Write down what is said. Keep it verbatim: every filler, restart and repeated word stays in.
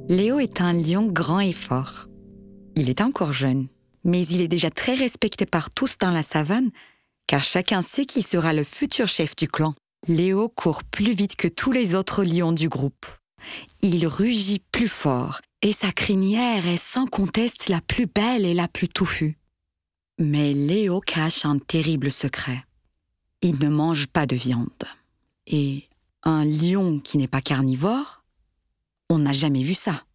Léo est un lion grand et fort. Il est encore jeune, mais il est déjà très respecté par tous dans la savane, car chacun sait qu'il sera le futur chef du clan. Léo court plus vite que tous les autres lions du groupe. Il rugit plus fort, et sa crinière est sans conteste la plus belle et la plus touffue. Mais Léo cache un terrible secret. Il ne mange pas de viande. Et un lion qui n'est pas carnivore, on n'a jamais vu ça.